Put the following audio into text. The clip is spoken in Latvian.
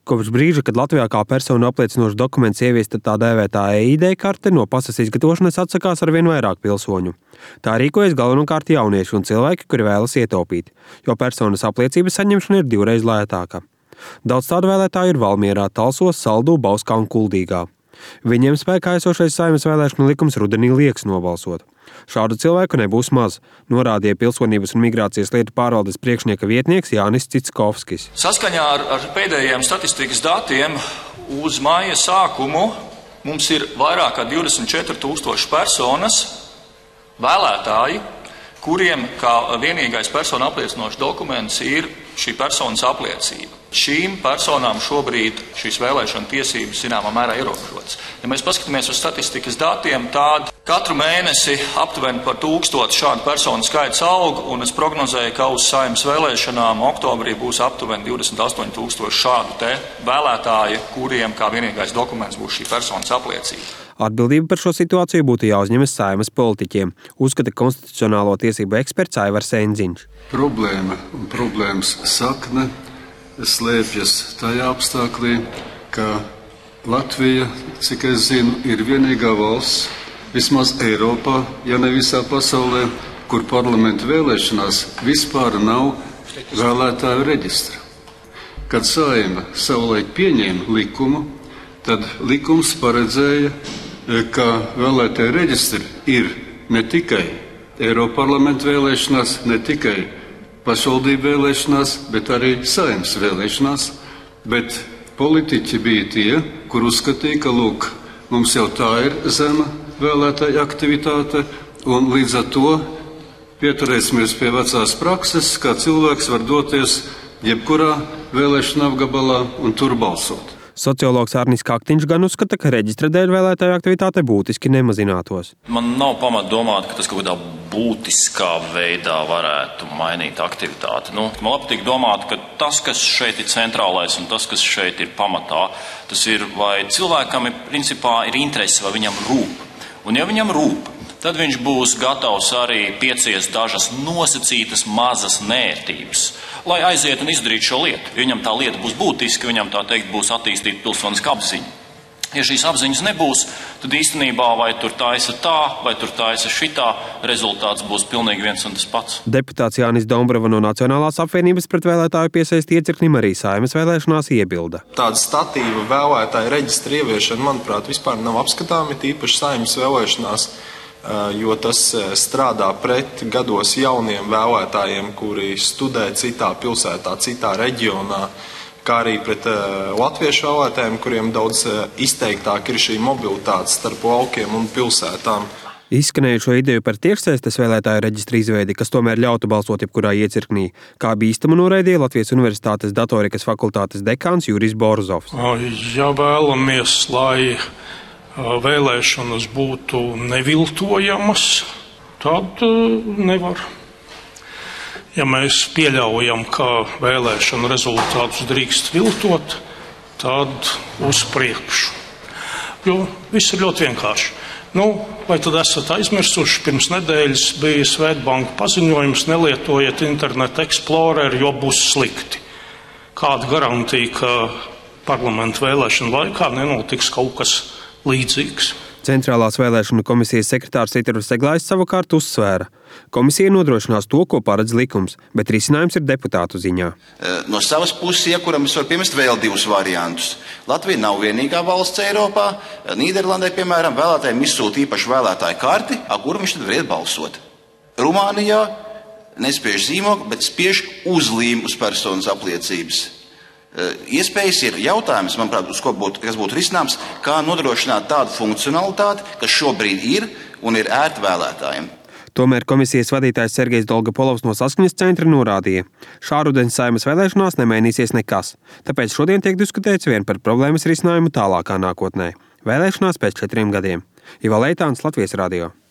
Kopš brīža, kad Latvijā kā personu apliecinošs dokuments ieviesta tā dēvētā e-ID karte, no pasas izgatavošanas atsakās arvien vairāk pilsoņu. Tā rīkojas galvenokārt jaunieši un cilvēki, kuri vēlas ietaupīt, jo personas apliecības saņemšana ir 2 reizes lētāka. Daudz tādu vēlētāju ir Valmierā, Talsos, Saldū, Bauskā un Kuldīgā. Viņiem spēkā esošais Saeimas vēlēšanu likums rudenī liekas nobalsot. Šādu cilvēku nebūs maz, norādīja Pilsonības un migrācijas lietu pārvaldes priekšnieka vietnieks Jānis Citskovskis. Saskaņā ar pēdējiem statistikas datiem uz māja sākumu mums ir vairāk kā 24,000 personas vēlētāji, kuriem kā vienīgais persona apliecinošs dokuments ir šī personas apliecība. Šīm personām šobrīd šīs vēlēšana tiesības zināmā mērā ierobežotas. Ja mēs paskatāmies uz statistikas datiem, tad katru mēnesi aptuveni par 1000 šādu personu skaits aug, un es prognozēju, ka uz Saeimas vēlēšanām oktobrī būs aptuveni 28,000 šādu te vēlētāju, kuriem kā vienīgais dokuments būs šī personas apliecība. Atbildība par šo situāciju būtu jāuzņemas Saeimas politiķiem, uzskata konstitucionālo tiesību eksperts Aivars Endziņš. Problēma un problēmas sakne slēpjas tajā apstāklī, ka Latvija, cik es zinu, ir vienīgā valsts, vismaz Eiropā, ja ne visā pasaulē, kur parlamentu vēlēšanās vispār nav vēlētāju reģistra. Kad Saeima savulaik pieņēma likumu, tad likums paredzēja, ka vēlētāju reģistri ir ne tikai Eiroparlamentu vēlēšanās, ne tikai pašvaldību vēlēšanās, bet arī Saeimas vēlēšanās, bet politiķi bija tie, kur uzskatīja, ka lūk, mums jau tā ir zema vēlētāja aktivitāte, un līdz ar to pieturēsimies pie vecās prakses, kā cilvēks var doties jebkurā vēlēšana apgabalā un tur balsot. Sociologs Arnis Kaktiņš gan uzskata, ka reģistra dēļ vēlētāju aktivitāte būtiski nemazinātos. Man nav pamata domāt, ka tas kaut kādā būtiskā veidā varētu mainīt aktivitāti. Man patīk domāt, ka tas, kas šeit ir centrālais un tas, kas šeit ir pamatā, tas ir, vai cilvēkam principā ir interese, vai viņam rūp. Un ja viņam rūp, tad viņš būs gatavs arī piecies dažas nosacītas mazas nērtības, lai aiziet un izdarītu šo lietu. Ja viņam tā lieta būs būtiska, viņam tā teikt būs attīstīta pilsoniska apziņa. Ja šīs apziņas nebūs, tad īstenībā vai tur taisa tā, vai tur taisa šitā, rezultāts būs pilnīgi viens un tas pats. Deputāts Jānis Dombrava no Nacionālās apvienības pret vēlētāju piesaisti iecirknim arī Saeimas vēlēšanās iebilda. Tāda statīva vēlētāju reģistra ieviešana, manuprāt, vispār nav apskatāma, tīpaši Saeimas vēlēšanās, jo tas strādā pret gados jauniem vēlētājiem, kuri studē citā pilsētā, citā reģionā, kā arī pret latviešu vēlētājiem, kuriem daudz izteiktāk ir šī mobilitāte starp laukiem un pilsētām. Izskanējušo ideju par tiešsaistes vēlētāju reģistra izveidi, kas tomēr ļautu balsot jebkurā iecirknī, kā bīstamu noraidīja Latvijas Universitātes datorikas fakultātes dekāns Juris Borzovs. Ja vēlamies, lai vēlēšanas būtu neviltojamas, tad nevar. Ja mēs pieļaujam, ka vēlēšanu rezultātus drīkst viltot, tad uz priekšu. Jo viss ir ļoti vienkārši. Vai tad esat aizmirsuši, pirms nedēļas bija Svetbanka paziņojums, nelietojiet Internet Explorer, jo būs slikti. Kāda garantija, ka parlamentu vēlēšanu laikā nenotiks kaut kas līdzīgs? Centrālās vēlēšanu komisijas sekretārs Iteris Seglājs savukārt uzsvēra. Komisija nodrošinās to, ko paredz likums, bet risinājums ir deputātu ziņā. No savas puses, kuram es varu piemest vēl 2 variantus. Latvija nav vienīgā valsts Eiropā. Nīderlandē, piemēram, vēlētājiem izsūta īpašu vēlētāju karti, ar kuru viņš tad var iet balsot. Rumānijā nespiež zīmogu, bet spiež uzlīmu uz personas apliecības. Iespējas ir jautājums, manuprāt, kas būtu risināms, kā nodrošināt tādu funkcionalitāti, kas šobrīd ir un ir ērta vēlētājiem. Tomēr komisijas vadītājs Sergejs Dolgopolovs no Saskaņas centra norādīja, šā rudens Saeimas vēlēšanās nemainīsies nekas, tāpēc šodien tiek diskutēts vien par problēmas risinājumu tālākā nākotnē. Vēlēšanās pēc 4 gadiem. Iva Leitāns, Latvijas radio.